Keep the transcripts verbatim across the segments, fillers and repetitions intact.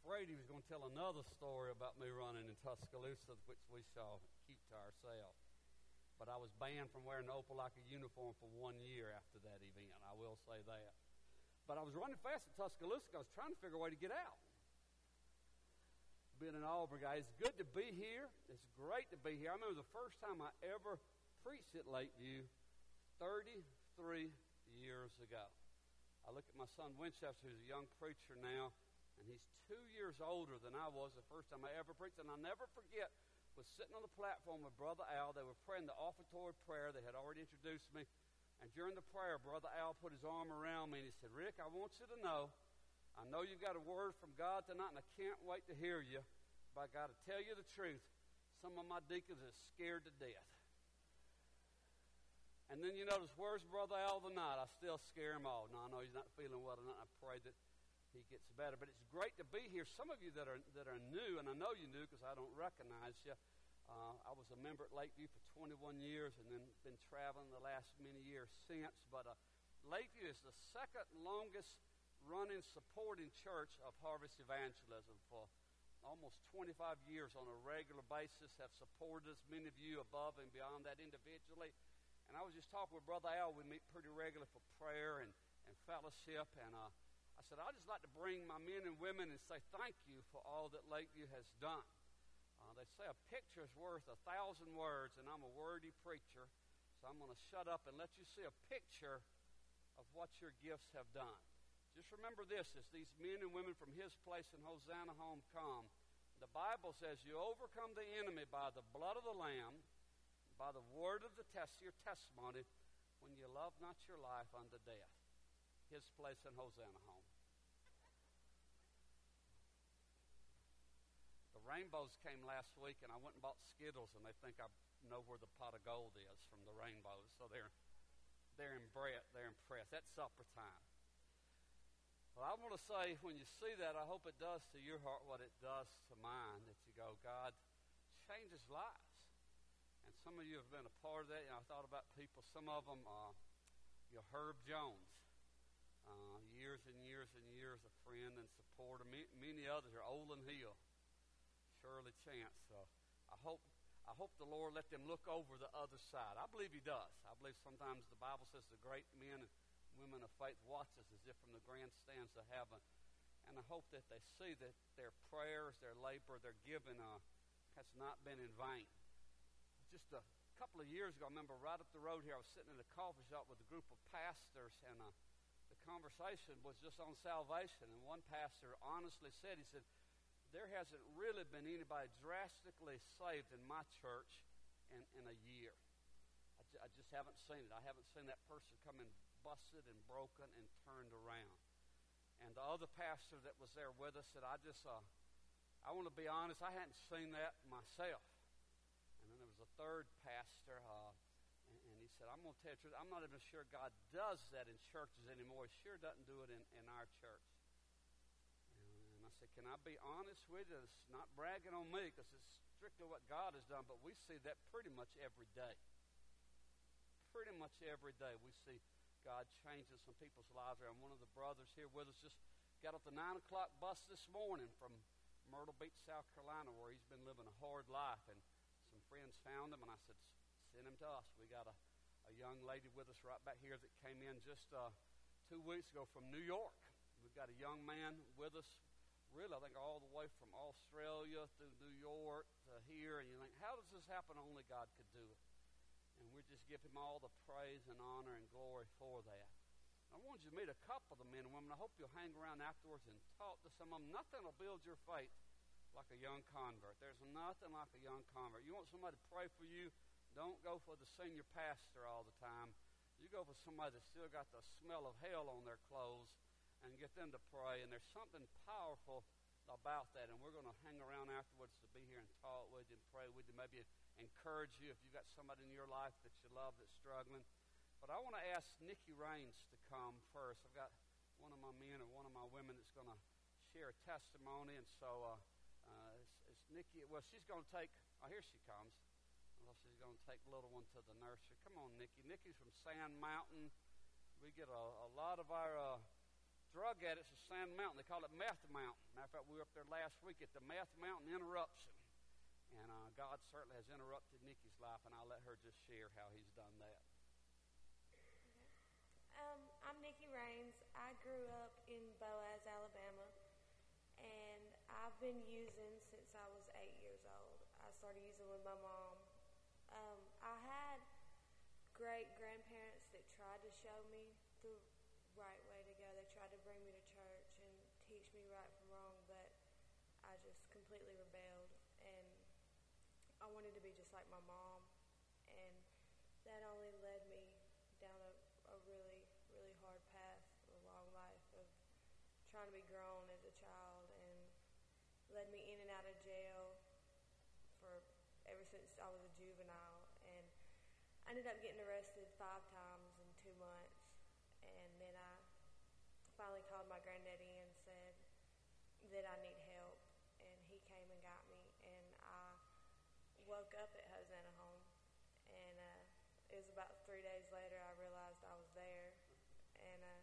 afraid he was going to tell another story about me running in Tuscaloosa, which we shall keep to ourselves. But I was banned from wearing the Opelika uniform for one year after that event. I will say that. But I was running fast in Tuscaloosa because I was trying to figure a way to get out. Being an Auburn guy, it's good to be here. It's great to be here. I remember the first time I ever preached at Lakeview thirty-three years ago. I look at my son Winchester, who's a young preacher now, and he's two years older than I was the first time I ever preached. And I'll never forget, was sitting on the platform with Brother Al. They were praying the offertory prayer. They had already introduced me. And during the prayer, Brother Al put his arm around me and he said, Rick, I want you to know, I know you've got a word from God tonight, and I can't wait to hear you. But I got to tell you the truth. Some of my deacons are scared to death. And then you notice, where's Brother Al tonight? I still scare him all. No, I know he's not feeling well tonight. I pray that he gets better. But it's great to be here. Some of you that are that are new, and I know you knew because I don't recognize you. Uh, I was a member at Lakeview for twenty-one years and then been traveling the last many years since. But uh, Lakeview is the second longest running supporting church of Harvest Evangelism for almost twenty-five years on a regular basis, have supported us, many of you above and beyond that individually. And I was just talking with Brother Al. We meet pretty regularly for prayer and, and fellowship. And uh, I said, I'd just like to bring my men and women and say thank you for all that Lakeview has done. Uh, they say a picture is worth a thousand words, and I'm a wordy preacher, so I'm going to shut up and let you see a picture of what your gifts have done. Just remember this, as these men and women from His Place in Hosanna Home come, the Bible says you overcome the enemy by the blood of the Lamb, by the word of the test, your testimony, when you love not your life unto death. His Place in Hosanna Home. The rainbows came last week, and I went and bought Skittles, and they think I know where the pot of gold is from the rainbows. So they're they're impressed. They're impressed. That's supper time. Well, I want to say, when you see that, I hope it does to your heart what it does to mine, that you go, God changes lives. And some of you have been a part of that. You know, I thought about people, some of them, uh, you know, Herb Jones, uh, years and years and years a friend and supporter. Me, many others are Olin Hill, Shirley Chance. So I hope I hope the Lord let them look over the other side. I believe He does. I believe sometimes the Bible says the great men and women of faith watch us as if from the grandstands of heaven. And I hope that they see that their prayers, their labor, their giving uh, has not been in vain. Just a couple of years ago, I remember right up the road here, I was sitting in a coffee shop with a group of pastors, and uh, the conversation was just on salvation. And one pastor honestly said, he said, there hasn't really been anybody drastically saved in my church in, in a year. I, j- I just haven't seen it. I haven't seen that person come in busted and broken and turned around. And the other pastor that was there with us said, I just, uh, I want to be honest, I hadn't seen that myself. And then there was a third pastor, uh, and, and he said, I'm going to tell you the truth, I'm not even sure God does that in churches anymore. He sure doesn't do it in, in our church. And I said, can I be honest with you? It's not bragging on me because it's strictly what God has done, but we see that pretty much every day. Pretty much every day we see God changing some people's lives around. One of the brothers here with us just got off the nine o'clock bus this morning from Myrtle Beach, South Carolina, where he's been living a hard life. And some friends found him, and I said, send him to us. We got a, a young lady with us right back here that came in just uh, two weeks ago from New York. We've got a young man with us, really, I think all the way from Australia through New York to here. And you think, how does this happen? Only God could do it. And we just give Him all the praise and honor and glory for that. I wanted you to meet a couple of the men and women. I hope you'll hang around afterwards and talk to some of them. Nothing will build your faith like a young convert. There's nothing like a young convert. You want somebody to pray for you, don't go for the senior pastor all the time. You go for somebody that's still got the smell of hell on their clothes and get them to pray. And there's something powerful about that. And we're going to hang around afterwards to be here and talk with you and pray with you, maybe encourage you if you've got somebody in your life that you love that's struggling. But I want to ask Nikki Raines to come first. I've got one of my men and one of my women that's going to share a testimony. And so uh, uh, it's, it's Nikki. Well, she's going to take, oh, here she comes. Well, she's going to take the little one to the nursery. Come on, Nikki. Nikki's from Sand Mountain. We get a, a lot of our uh, drug addicts of Sand Mountain. They call it Meth Mountain. Matter of fact, we were up there last week at the Meth Mountain interruption. And uh, God certainly has interrupted Nikki's life, and I'll let her just share how he's done that. Um, I'm Nikki Raines. I grew up in Boaz, Alabama, and I've been using since I was eight years old. I started using with my mom. Um, I had great-grandparents that tried to show me the right way to go. They tried to bring me to church and teach me right from wrong, but I just completely rebelled, and I wanted to be just like my mom, and that only led me down a, a really, really hard path, a long life of trying to be grown as a child, and led me in and out of jail for ever since I was a juvenile, and I ended up getting arrested five times in two months, and then I finally called my granddaddy and said that I need help, and he came and got me, and I woke up at Hosanna Home, and uh, it was about three days later I realized I was there, and uh,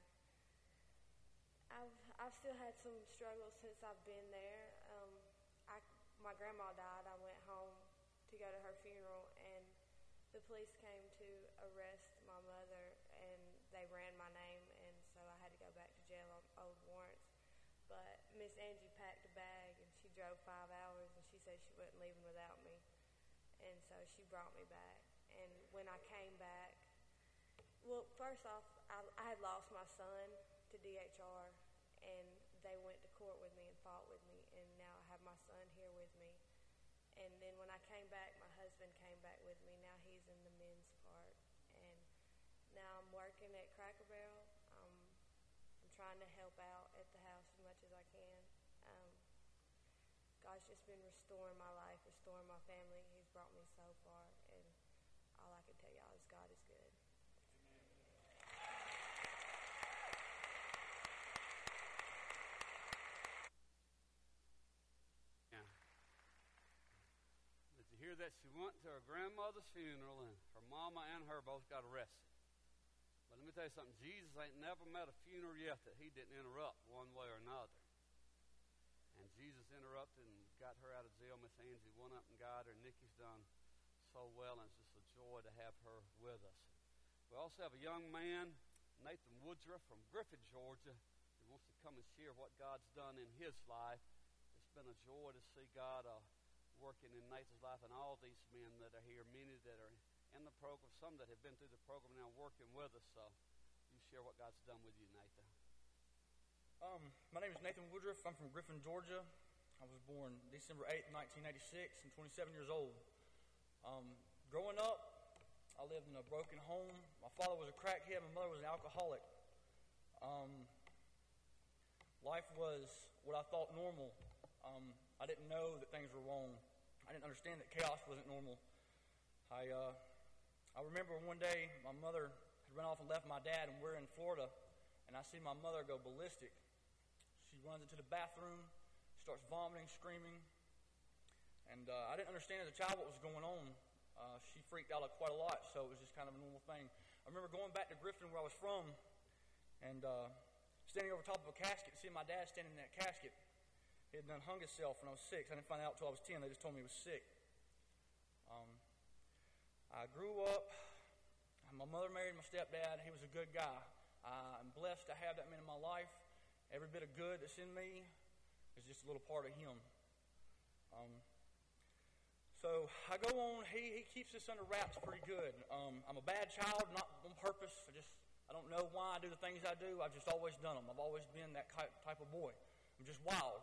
I've I've still had some struggles since I've been there. Um, I my grandma died. I went home to go to her funeral, and the police came to arrest my mother, and they ran my name, and so I had to go back to jail on old warrants. But Miss Angie packed a bag, and she drove five hours, and she said she wasn't leaving without me. And so she brought me back. And when I came back, well, first off, I, I had lost my son to D H R, and they went to court with me and fought with me, and now I have my son here with me. And then when I came back, my husband came back with me. Now he's in the men's part. And now I'm working at Cracker Barrel. Um, I'm trying to help out at the house as much as I can. Um, God's just been restoring my life, restoring my family. He's brought me so far, and all I can tell y'all is God is good. Yeah. Did you hear that? She went to her grandmother's funeral, and her mama and her both got arrested. But let me tell you something. Jesus ain't never met a funeral yet that he didn't interrupt one way or another. And Jesus interrupted and got her out of jail. Miss Angie went up and got her. Nikki's done so well, and it's just a joy to have her with us. We also have a young man, Nathan Woodruff from Griffin, Georgia, who wants to come and share what God's done in his life. It's been a joy to see God uh, working in Nathan's life, and all these men that are here, many that are in the program, some that have been through the program now working with us. So you share what God's done with you, Nathan. Um, my name is Nathan Woodruff. I'm from Griffin, Georgia. I was born December eighth, nineteen eighty-six. I'm twenty-seven years old. Um, growing up, I lived in a broken home. My father was a crackhead. My mother was an alcoholic. Um, life was what I thought normal. Um, I didn't know that things were wrong. I didn't understand that chaos wasn't normal. I uh, I remember one day my mother had run off and left my dad, and we're in Florida, and I see my mother go ballistic. She runs into the bathroom, starts vomiting, screaming, and uh, I didn't understand as a child what was going on. Uh, she freaked out like quite a lot, so it was just kind of a normal thing. I remember going back to Griffin, where I was from, and uh, standing over top of a casket, seeing my dad standing in that casket. He had done hung himself when I was six. I didn't find out until I was ten. They just told me he was sick. Um, I grew up. My mother married my stepdad. He was a good guy. Uh, I'm blessed to have that man in my life. Every bit of good that's in me is just a little part of him. Um, so I go on. He, he keeps this under wraps pretty good. Um, I'm a bad child, not on purpose. I just I don't know why I do the things I do. I've just always done them. I've always been that type of boy. I'm just wild.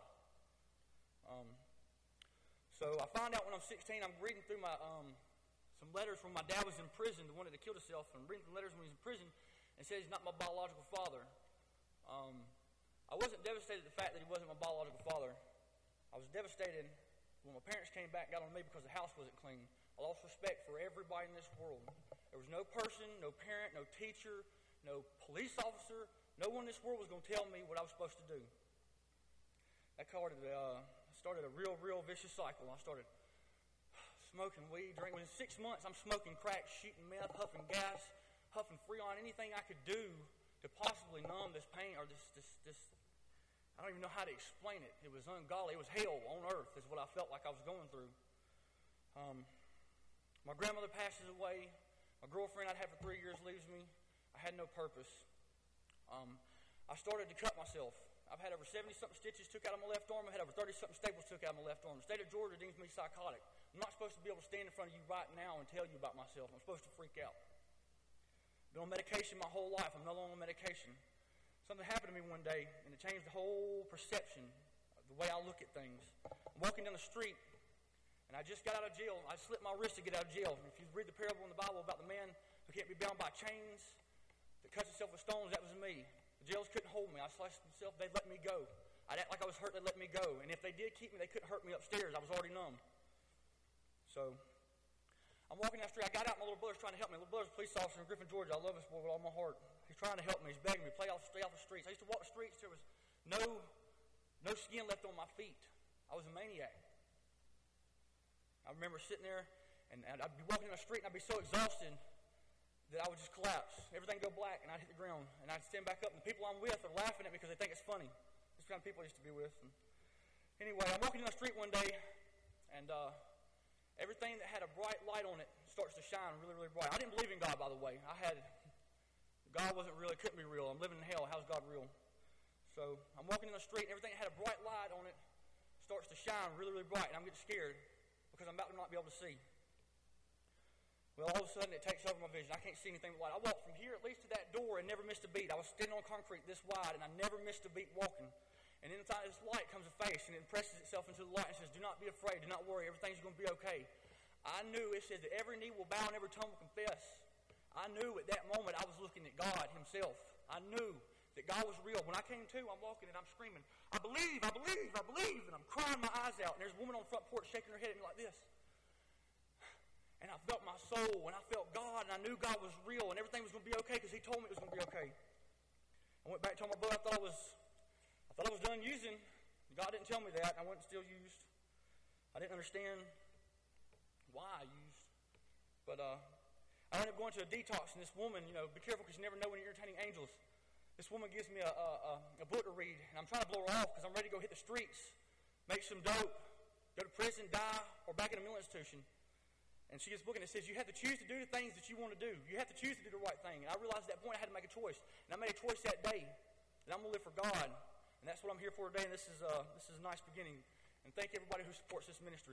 Um, so I find out when I'm sixteen, I'm reading through my um, some letters when my dad was in prison, the one that killed himself, and reading some letters when he was in prison, and said he's not my biological father. Um, I wasn't devastated at the fact that he wasn't my biological father. I was devastated when my parents came back and got on me because the house wasn't clean. I lost respect for everybody in this world. There was no person, no parent, no teacher, no police officer, no one in this world was going to tell me what I was supposed to do. That started, uh, started a real, real vicious cycle. I started smoking weed, drinking. Within six months, I'm smoking crack, shooting meth, huffing gas, huffing Freon, anything I could do to possibly numb this pain or this, this, this, I don't even know how to explain it. It was ungodly. It was hell on earth is what I felt like I was going through. Um, my grandmother passes away. My girlfriend I'd had for three years leaves me. I had no purpose. Um, I started to cut myself. I've had over seventy-something stitches took out of my left arm. I've had over thirty-something staples took out of my left arm. The state of Georgia deems me psychotic. I'm not supposed to be able to stand in front of you right now and tell you about myself. I'm supposed to freak out. Been on medication my whole life. I'm no longer on medication. Something happened to me one day, and it changed the whole perception of the way I look at things. I'm walking down the street, and I just got out of jail. I slipped my wrist to get out of jail. And if you read the parable in the Bible about the man who can't be bound by chains, that cuts himself with stones, that was me. The jails couldn't hold me. I sliced myself. They let me go. I'd act like I was hurt. They let me go. And if they did keep me, they couldn't hurt me upstairs. I was already numb. So I'm walking down the street. I got out. My little brother's trying to help me. My little brother's a police officer in Griffin, Georgia. I love this boy with all my heart. He's trying to help me. He's begging me, play off, stay off the streets. I used to walk the streets. There was no, no skin left on my feet. I was a maniac. I remember sitting there, and, and I'd be walking down the street, and I'd be so exhausted that I would just collapse. Everything would go black, and I'd hit the ground. And I'd stand back up, and the people I'm with are laughing at me because they think it's funny. This kind of people I used to be with. And anyway, I'm walking down the street one day, and uh, everything that had a bright light on it starts to shine really, really bright. I didn't believe in God, by the way. I had... God wasn't real. It couldn't be real. I'm living in hell. How's God real? So I'm walking in the street, and everything that had a bright light on it starts to shine really, really bright, and I'm getting scared because I'm about to not be able to see. Well, all of a sudden, it takes over my vision. I can't see anything but light. I walked from here at least to that door and never missed a beat. I was standing on concrete this wide, and I never missed a beat walking. And inside this light comes a face, and it impresses itself into the light and says, do not be afraid. Do not worry. Everything's going to be okay. I knew it says that every knee will bow and every tongue will confess. I knew at that moment I was looking at God himself. I knew that God was real. When I came to, I'm walking and I'm screaming, I believe, I believe, I believe. And I'm crying my eyes out. And there's a woman on the front porch shaking her head at me like this. And I felt my soul, and I felt God, and I knew God was real, and everything was going to be okay because he told me it was going to be okay. I went back to my brother. I thought I was, I thought I was done using. God didn't tell me that. I wasn't still used. I didn't understand why I used. But, uh, I ended up going to a detox, and this woman, you know, be careful because you never know when you're entertaining angels. This woman gives me a, a, a book to read, and I'm trying to blow her off because I'm ready to go hit the streets, make some dope, go to prison, die, or back in a mental institution. And she gets a book, and it says you have to choose to do the things that you want to do. You have to choose to do the right thing. And I realized at that point I had to make a choice. And I made a choice that day that I'm going to live for God. And that's what I'm here for today, and this is, uh, this is a nice beginning. And thank everybody who supports this ministry.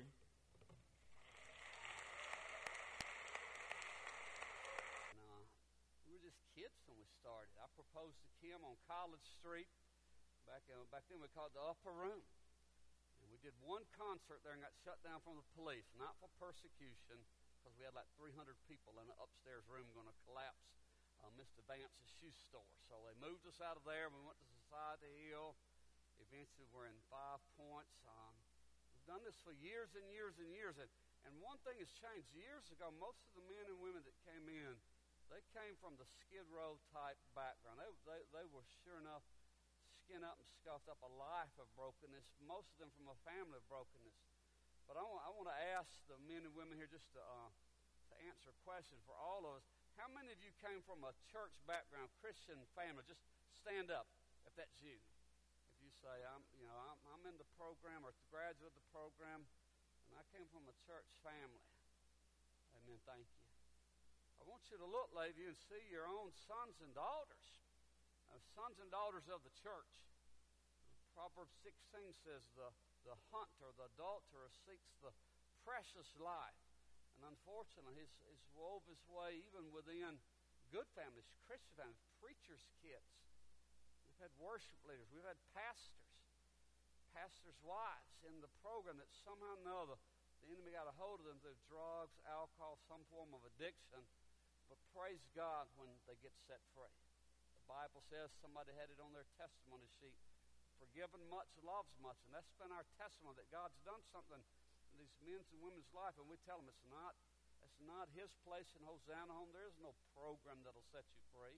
Kids when we started. I proposed to Kim on College Street. Back, uh, back then we called it the Upper Room. And we did one concert there and got shut down from the police, not for persecution, because we had like three hundred people in an upstairs room going to collapse uh, Mister Vance's shoe store. So they moved us out of there. We went to Society Hill. Eventually we're in Five Points. Um, we've done this for years and years and years. And, and one thing has changed. Years ago, most of the men and women that came in, they came from the Skid Row type background. They, they, they were sure enough skin up and scuffed up a life of brokenness, most of them from a family of brokenness. But I want, I want to ask the men and women here just to, uh, to answer a question for all of us. How many of you came from a church background, Christian family? Just stand up if that's you. If you say, I'm, you know, I'm, I'm in the program or the graduate of the program, and I came from a church family. Amen. Thank you. I want you to look, lady, and see your own sons and daughters, uh, sons and daughters of the church. Proverbs sixteen says the, the hunter, the adulterer, seeks the precious life. And unfortunately, he's, he's wove his way even within good families, Christian families, preachers' kids. We've had worship leaders. We've had pastors, pastors' wives in the program that somehow or another the enemy got a hold of them through drugs, alcohol, some form of addiction. But praise God when they get set free. The Bible says somebody had it on their testimony sheet. Forgiven much, loves much. And that's been our testimony that God's done something in these men's and women's life. And we tell them it's not, it's not his place in Hosanna Home. There is no program that'll set you free.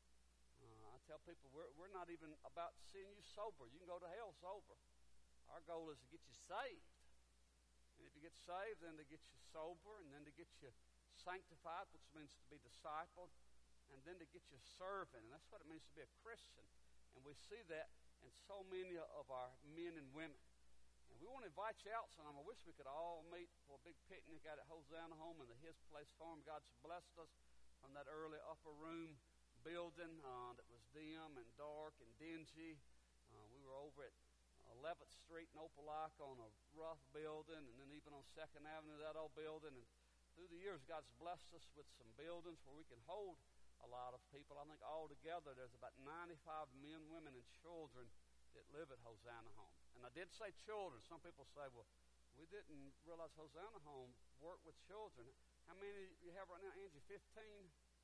Uh, I tell people we're, we're not even about seeing you sober. You can go to hell sober. Our goal is to get you saved. And if you get saved, then to get you sober, and then to get you sanctified, which means to be discipled, and then to get you serving. And that's what it means to be a Christian. And we see that in so many of our men and women. And we want to invite you out sometime. I wish we could all meet for a big picnic out at Hosanna Home in the His Place Farm. God's blessed us from that early upper room building uh, that was dim and dark and dingy. Uh, we were over at eleventh Street in Opelika on a rough building, and then even on second Avenue, that old building. And through the years, God's blessed us with some buildings where we can hold a lot of people. I think altogether there's about ninety-five men, women, and children that live at Hosanna Home. And I did say children. Some people say, well, we didn't realize Hosanna Home worked with children. How many do you have right now, Angie? fifteen?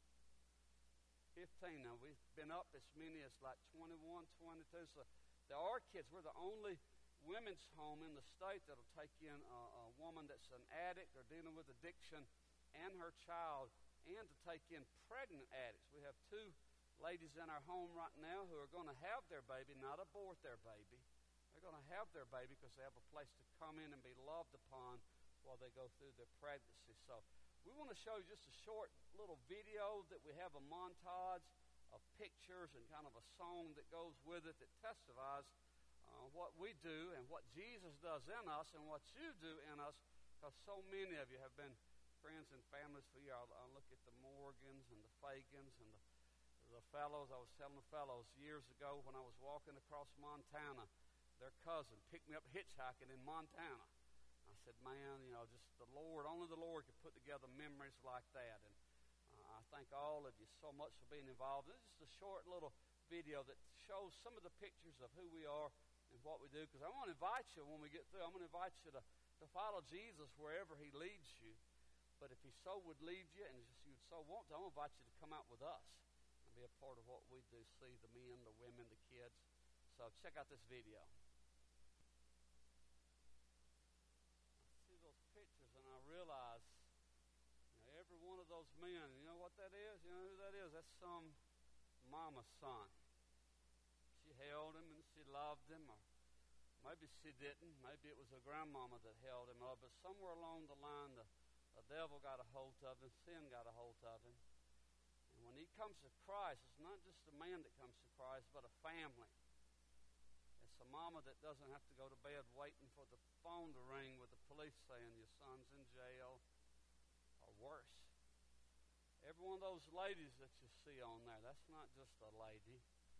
fifteen. Now, we've been up as many as like twenty-one, twenty-two. So there are kids. We're the only women's home in the state that'll take in a, a woman that's an addict or dealing with addiction and her child, and to take in pregnant addicts. We have two ladies in our home right now who are going to have their baby, not abort their baby. They're going to have their baby because they have a place to come in and be loved upon while they go through their pregnancy. So we want to show you just a short little video that we have a montage of pictures and kind of a song that goes with it that testifies uh, what we do and what Jesus does in us and what you do in us, because so many of you have been friends and families for years. I look at the Morgans and the Fagans and the, the fellows. I was telling the fellows years ago when I was walking across Montana, their cousin picked me up hitchhiking in Montana. I said, man, you know, just the Lord, only the Lord could put together memories like that. And uh, I thank all of you so much for being involved. This is just a short little video that shows some of the pictures of who we are and what we do, because I want to invite you when we get through, I'm going to invite you to, to follow Jesus wherever he leads you. But if he so would lead you and you'd so want to, I'm going to invite you to come out with us and be a part of what we do, see the men, the women, the kids. So check out this video. I realize, you know, every one of those men, you know what that is? You know who that is? That's some mama's son. She held him and she loved him, or maybe she didn't. Maybe it was a grandmama that held him up, but somewhere along the line, the, the devil got a hold of him, sin got a hold of him. And when he comes to Christ, it's not just a man that comes to Christ, but a family. It's a mama that doesn't have to go to bed waiting for the phone to ring with the police saying your son's in jail or worse. Every one of those ladies that you see on there, that's not just a lady.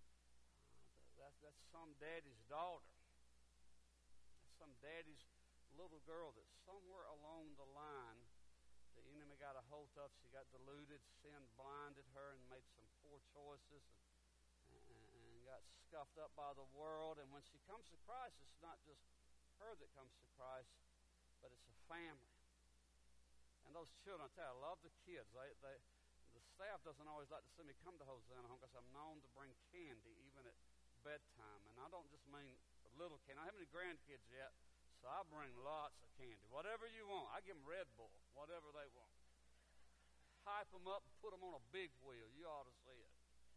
Uh, that's, that's some daddy's daughter. That's some daddy's little girl that somewhere along the line the enemy got a hold of. She got deluded. Sin blinded her and made some poor choices and got scuffed up by the world. And when she comes to Christ, it's not just her that comes to Christ, but it's a family. And those children, I tell you, I love the kids. They, they, the staff doesn't always like to see me come to Hosanna Home because I'm known to bring candy even at bedtime. And I don't just mean a little candy. I don't have any grandkids yet, so I bring lots of candy. Whatever you want. I give them Red Bull, whatever they want. Hype them up and put them on a big wheel. You ought to see it.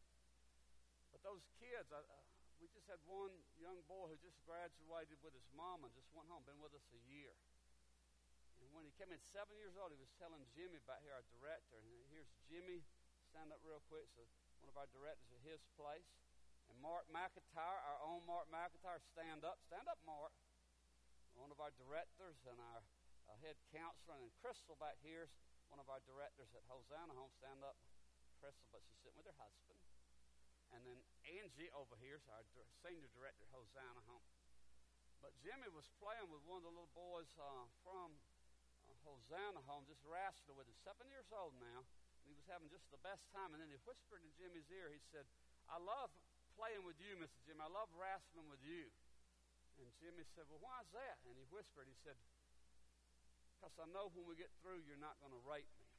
But those kids, I, uh, we just had one young boy who just graduated with his mom and just went home, been with us a year. And when he came in seven years old, he was telling Jimmy back here, our director, and here's Jimmy, stand up real quick, so one of our directors at his place. And Mark McIntyre, our own Mark McIntyre, stand up. Stand up, Mark. One of our directors and our uh, head counselor. And Crystal back here is one of our directors at Hosanna Home. Stand up, Crystal, but she's sitting with her husband. And then Angie over here is our senior director at Hosanna Home. But Jimmy was playing with one of the little boys uh, from uh, Hosanna Home, just wrestling with him, seven years old now. And he was having just the best time. And then he whispered in Jimmy's ear, he said, I love playing with you, Mister Jimmy. I love wrestling with you. And Jimmy said, well, why is that? And he whispered, he said, because I know when we get through, you're not going to rape me.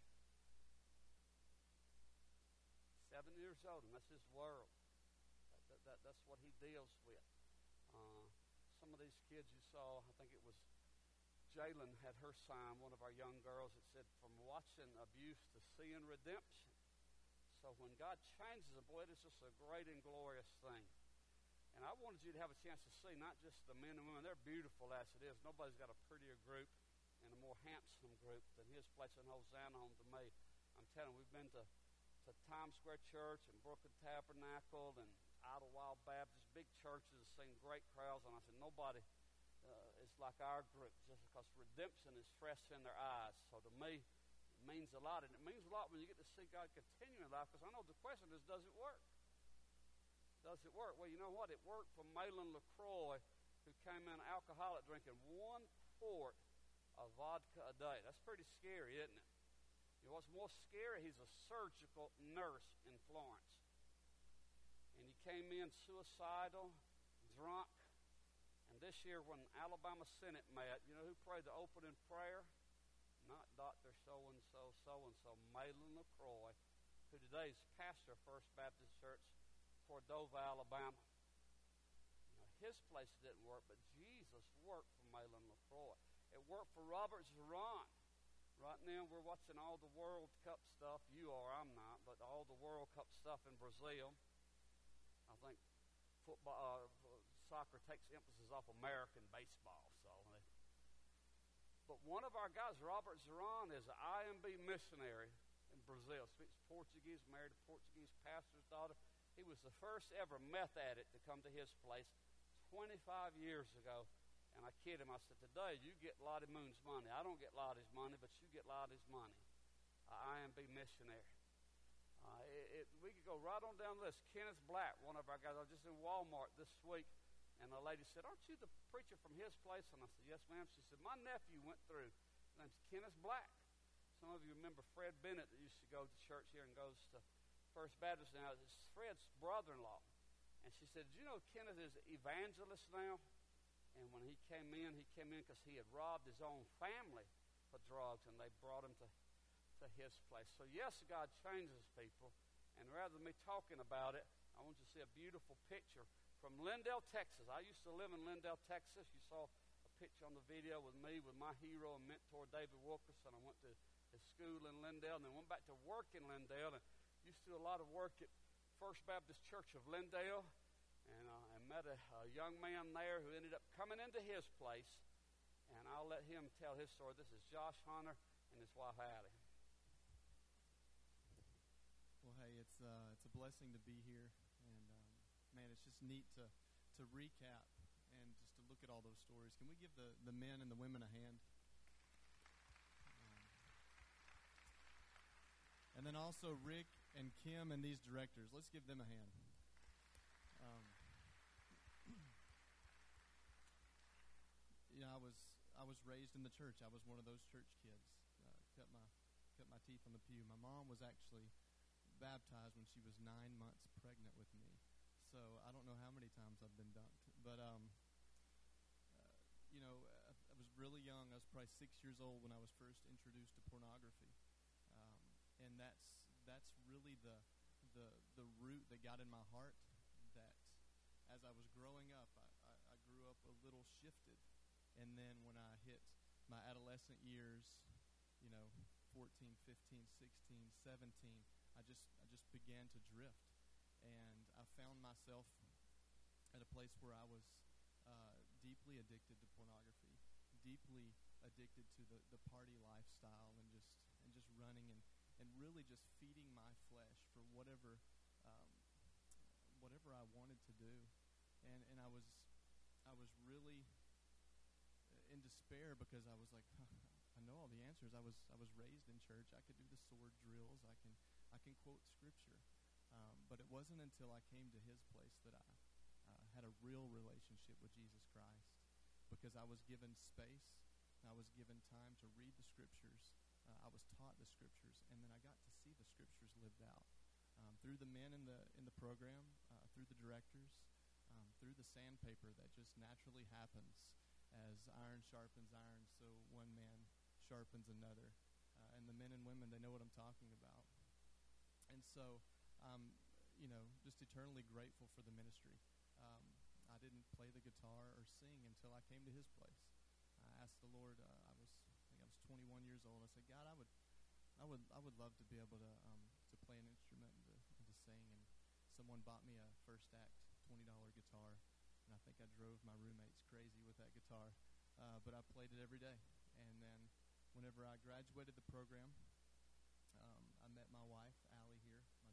Seven years old, and that's his world. That, that, that's what he deals with. Uh, some of these kids you saw, I think it was Jalen had her sign, one of our young girls, that said, from watching abuse to seeing redemption. So when God changes a boy, it's just a great and glorious thing. And I wanted you to have a chance to see not just the men and women. They're beautiful as it is. Nobody's got a prettier group and a more handsome group than his place in Hosanna Home to me. I'm telling you, we've been to to to Times Square Church and Brooklyn Tabernacle and Idlewild Baptist, big churches, seen great crowds, and I said, nobody uh, is like our group, just because redemption is fresh in their eyes. So to me, it means a lot, and it means a lot when you get to see God continue in life, because I know the question is, does it work? Does it work? Well, you know what? It worked for Malin LaCroix, who came in alcoholic, drinking one quart of vodka a day. That's pretty scary, isn't it? You know what's more scary? He's a surgical nurse in Florence. And he came in suicidal, drunk. And this year when Alabama Senate met, you know who prayed the opening prayer? Not Doctor So-and-so, so-and-so, Malin LaCroix, who today is pastor of First Baptist Church, Cordova, Alabama. You know, his place didn't work, but Jesus worked for Malin LaCroix. It worked for Robert Zeron. Right now we're watching all the World Cup stuff. You are, I'm not, but all the World Cup stuff in Brazil. I think football, uh, soccer takes emphasis off American baseball. So, but one of our guys, Robert Zeron, is an I M B missionary in Brazil. Speaks Portuguese, married a Portuguese pastor's daughter. He was the first ever meth addict to come to his place twenty-five years ago. And I kid him. I said, today you get Lottie Moon's money. I don't get Lottie's money, but you get Lottie's money. Uh, I am be missionary. Uh, it, it, we could go right on down the list. Kenneth Black, one of our guys. I was just in Walmart this week, and a lady said, aren't you the preacher from his place? And I said, yes, ma'am. She said, my nephew went through. His name's Kenneth Black. Some of you remember Fred Bennett that used to go to church here and goes to First Baptist now. It's Fred's brother-in-law. And she said, do you know Kenneth is an evangelist now? And when he came in, he came in because he had robbed his own family for drugs, and they brought him to, to his place. So, yes, God changes people. And rather than me talking about it, I want you to see a beautiful picture from Lindale, Texas. I used to live in Lindale, Texas. You saw a picture on the video with me, with my hero and mentor, David Wilkerson. I went to his school in Lindale and then went back to work in Lindale, and used to do a lot of work at First Baptist Church of Lindale. And uh, I met a, a young man there who ended up coming into his place, and I'll let him tell his story. This is Josh Hunter and his wife, Allie. Well, hey, it's uh, it's a blessing to be here, and um, man, it's just neat to to recap and just to look at all those stories. Can we give the, the men and the women a hand? Um, and then also Rick and Kim and these directors. Let's give them a hand. Um, you know, I was I was raised in the church. I was one of those church kids. Uh, cut my cut my teeth on the pew. My mom was actually baptized when she was nine months pregnant with me. So I don't know how many times I've been dunked. But um, uh, you know, I, I was really young. I was probably six years old when I was first introduced to pornography, um, and that's that's really the the the root that got in my heart. That as I was growing up, I, I, I grew up a little shifted. And then when I hit my adolescent years, you know, fourteen, fifteen, sixteen, seventeen, I just I just began to drift. And I found myself at a place where I was uh, deeply addicted to pornography, deeply addicted to the, the party lifestyle, and just and just running and, and really just feeding my flesh for whatever um, whatever I wanted to do. And and I was I was really in despair because I was like, huh, I know all the answers. I was I was raised in church. I could do the sword drills. I can I can quote scripture. Um, but it wasn't until I came to his place that I uh, had a real relationship with Jesus Christ, because I was given space. I was given time to read the scriptures. Uh, I was taught the scriptures, and then I got to see the scriptures lived out um, through the men in the in the program, uh, through the directors, um, through the sandpaper that just naturally happens. As iron sharpens iron, so one man sharpens another. Uh, and the men and women, they know what I'm talking about. And so, um, you know, just eternally grateful for the ministry. Um, I didn't play the guitar or sing until I came to his place. I asked the Lord, uh, I was, I think I was twenty-one years old. I said, God, I would, I would, I would love to be able to, um, to play an instrument and to, and to sing. And someone bought me a First Act twenty dollar guitar. And I think I drove my roommates crazy with that guitar, uh, but I played it every day. And then whenever I graduated the program, um, I met my wife, Allie here,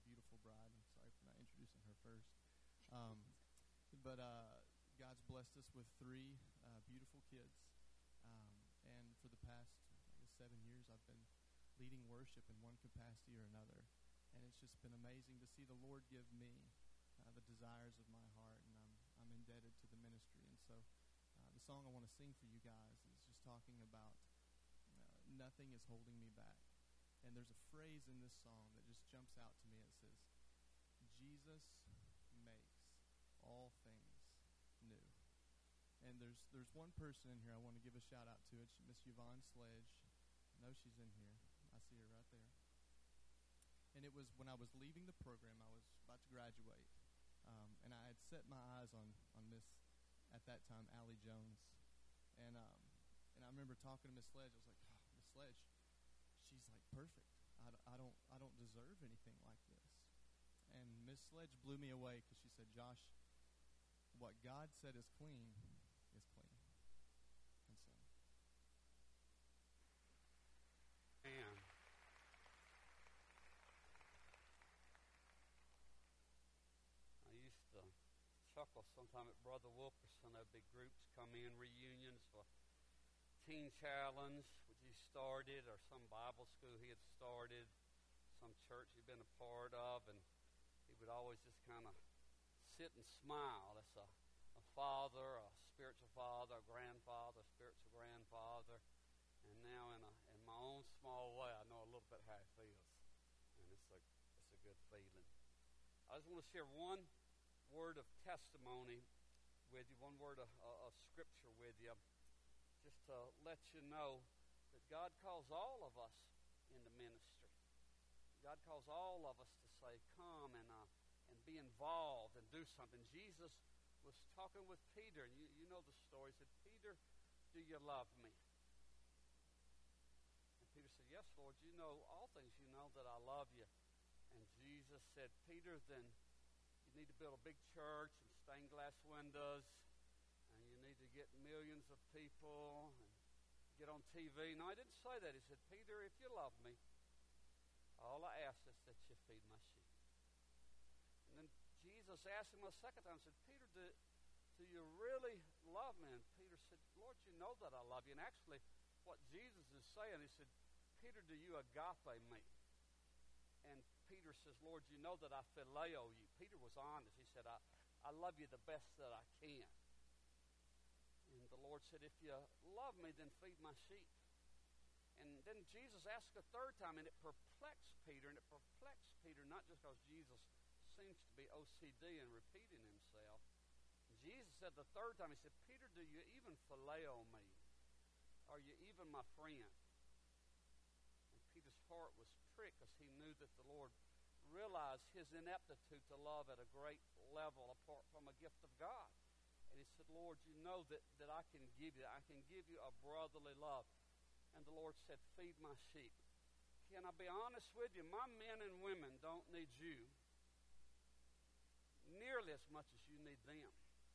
but uh, God's blessed us with three uh, beautiful kids. Um, and for the past, I guess, seven years, I've been leading worship in one capacity or another. And it's just been amazing to see the Lord give me uh, the desires of my heart, and I'm I'm indebted to the ministry. And so uh, the song I want to sing for you guys is just talking about uh, nothing is holding me back. And there's a phrase in this song that just jumps out to me. It says, Jesus makes all things new. And there's there's one person in here I want to give a shout out to. It's Miss Yvonne Sledge. I know she's in here. I see her right there. And it was when I was leaving the program, I was about to graduate, um, and I had set my eyes on, on Miss, at that time, Allie Jones. And um, and I remember talking to Miss Sledge. I was like, oh, Miss Sledge, she's like perfect. I, d- I don't I don't deserve anything like this. And Miss Sledge blew me away because she said, Josh, what God said is clean is clean. And so. Man. I used to chuckle sometime at Brother Wilkerson. There'd be groups come in, reunions for Teen Challenge, which he started, or some Bible school he had started, some church he'd been a part of, and he would always just kind of sit and smile. That's a, a father, a spiritual father, a grandfather, a spiritual grandfather. And now in a, in my own small way, I know a little bit how it feels. And it's a, it's a good feeling. I just want to share one word of testimony with you, one word of, of scripture with you, just to let you know that God calls all of us into ministry. God calls all of us to say, come and uh, and be involved and do something. Jesus was talking with Peter, and you, you know the story. He said, Peter, do you love me? And Peter said, yes, Lord, you know all things. You know that I love you. And Jesus said, Peter, then you need to build a big church and stained glass windows, and you need to get millions of people and get on T V. No, I didn't say that. He said, Peter, if you love me, all I ask is that you feed my sheep. And then Jesus asked him a second time, said, Peter, do, do you really love me? And Peter said, Lord, you know that I love you. And actually, what Jesus is saying, he said, Peter, do you agape me? And Peter says, Lord, you know that I phileo you. Peter was honest. He said, I, I love you the best that I can. And the Lord said, if you love me, then feed my sheep. And then Jesus asked a third time, and it perplexed Peter, and it perplexed Peter not just because Jesus seems to be O C D and repeating himself. Jesus said the third time, he said, Peter, do you even phileo me? Are you even my friend? And Peter's heart was pricked because he knew that the Lord realized his ineptitude to love at a great level apart from a gift of God. And he said, Lord, you know that, that I can give you, I can give you a brotherly love. And the Lord said, feed my sheep. Can I be honest with you? My men and women don't need you nearly as much as you need them.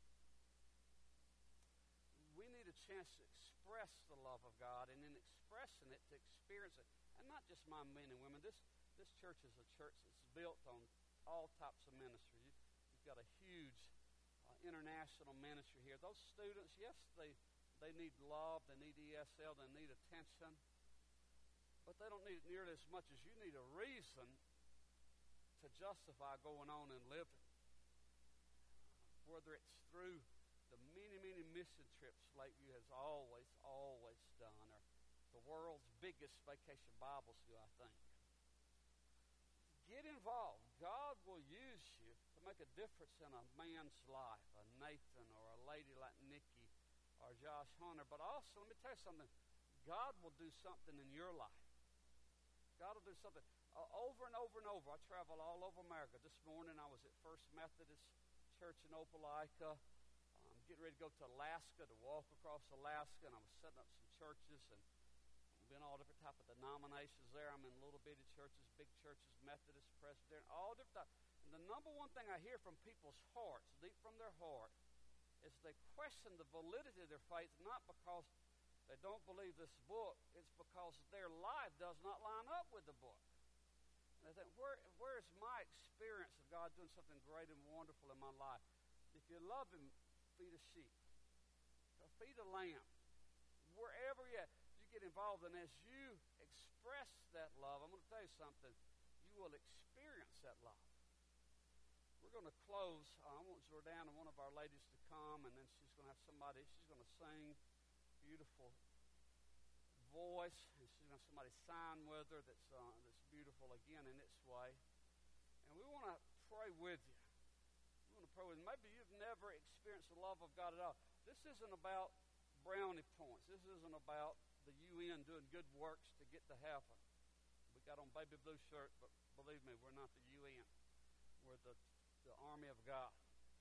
We need a chance to express the love of God, and in expressing it, to experience it. And not just my men and women. This this church is a church that's built on all types of ministry. You, you've got a huge uh, international ministry here. Those students, yes, they... They need love, they need E S L, they need attention. But they don't need it nearly as much as you need a reason to justify going on and living. Whether it's through the many, many mission trips Lakeview has always, always done, or the world's biggest vacation Bible school, I think. Get involved. God will use you to make a difference in a man's life, a Nathan or a lady like Nikki, or Josh Hunter. But also, let me tell you something, God will do something in your life. God will do something uh, over and over and over. I travel all over America. This morning I was at First Methodist Church in Opelika. I'm getting ready to go to Alaska to walk across Alaska, and I was setting up some churches and been all different type of denominations there. I'm in little bitty churches, big churches, Methodist, Presbyterian, all different types. And the number one thing I hear from people's hearts, deep from their heart, is they question the validity of their faith, not because they don't believe this book, it's because their life does not line up with the book. And they think, where, where is my experience of God doing something great and wonderful in my life? If you love him, feed a sheep. Feed a lamb. Wherever you, you get involved, and as you express that love, I'm going to tell you something, you will experience that love. We're going to close. Uh, I want Jordana, one of our ladies, to come, and then she's going to have somebody, she's going to sing beautiful voice, and she's going to have somebody sign with her that's, uh, that's beautiful again in its way. And we want to pray with you. We want to pray with you. Maybe you've never experienced the love of God at all. This isn't about brownie points. This isn't about the U N doing good works to get to heaven. We got on baby blue shirt, but believe me, we're not the U N. We're the, the army of God.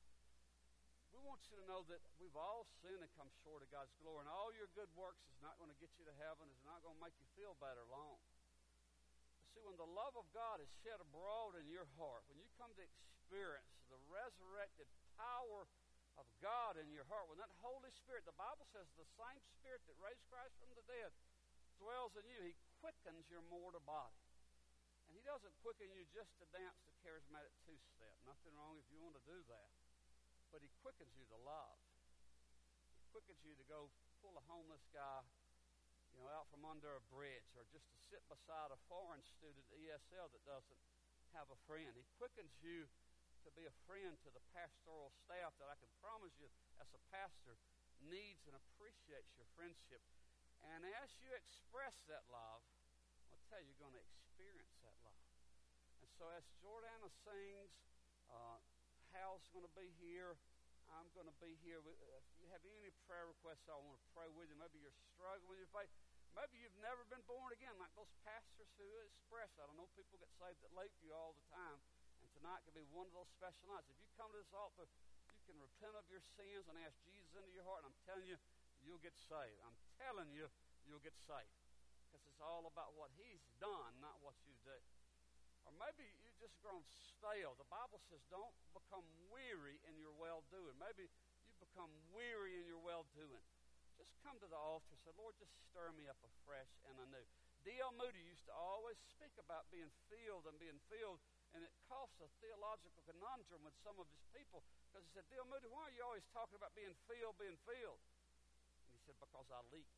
We want you to know that we've all sinned and come short of God's glory, and all your good works is not going to get you to heaven. It's not going to make you feel better long. See, when the love of God is shed abroad in your heart, when you come to experience the resurrected power of God in your heart, when that Holy Spirit, the Bible says the same Spirit that raised Christ from the dead dwells in you, he quickens your mortal body. And he doesn't quicken you just to dance the charismatic two-step. Nothing wrong if you want to do that. But he quickens you to love. He quickens you to go pull a homeless guy, you know, out from under a bridge, or just to sit beside a foreign student at E S L that doesn't have a friend. He quickens you to be a friend to the pastoral staff that I can promise you as a pastor needs and appreciates your friendship. And as you express that love, I'll tell you, you're going to experience that love. And so as Jordana sings, uh, Hal's going to be here. I'm going to be here. If you have any prayer requests, I want to pray with you. Maybe you're struggling with your faith. Maybe you've never been born again, like those pastors who express that. I know people get saved at Lakeview all the time. Tonight could be one of those special nights. If you come to this altar, you can repent of your sins and ask Jesus into your heart, and I'm telling you, you'll get saved. I'm telling you, you'll get saved. Because it's all about what he's done, not what you do. Or maybe you've just grown stale. The Bible says don't become weary in your well-doing. Maybe you've become weary in your well-doing. Just come to the altar and say, Lord, just stir me up afresh and anew. D L Moody used to always speak about being filled and being filled. And it caused a theological conundrum with some of his people, because he said, D L Moody, why are you always talking about being filled, being filled? And he said, because I leak.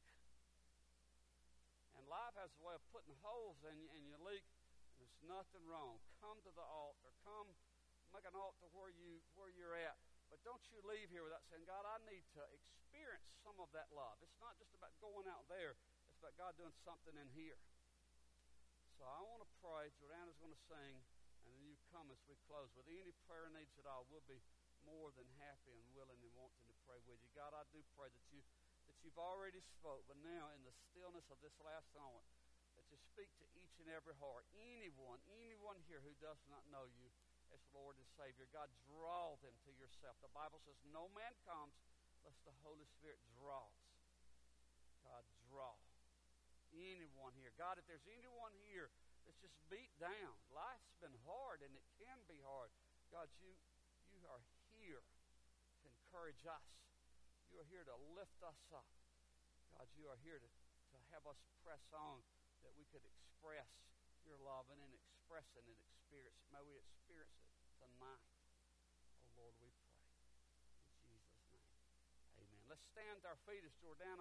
And life has a way of putting holes in you, and you leak, and there's nothing wrong. Come to the altar. Come make an altar where, you, where you're at. But don't you leave here without saying, God, I need to experience some of that love. It's not just about going out there. It's about God doing something in here. So I want to pray. Jordana's going to sing. And then you come as we close. With any prayer needs at all, we'll be more than happy and willing and wanting to pray with you. God, I do pray that, you, that you've already spoke, but now in the stillness of this last moment, that you speak to each and every heart. Anyone, anyone here who does not know you as Lord and Savior, God, draw them to yourself. The Bible says no man comes unless the Holy Spirit draws. God, draw. Anyone here. God, if there's anyone here it's just beat down. Life's been hard, and it can be hard. God, you, you are here to encourage us. You are here to lift us up. God, you are here to, to have us press on, that we could express your love and in express it and experience it. May we experience it tonight. Oh, Lord, we pray. In Jesus' name, amen. Let's stand to our feet as Jordana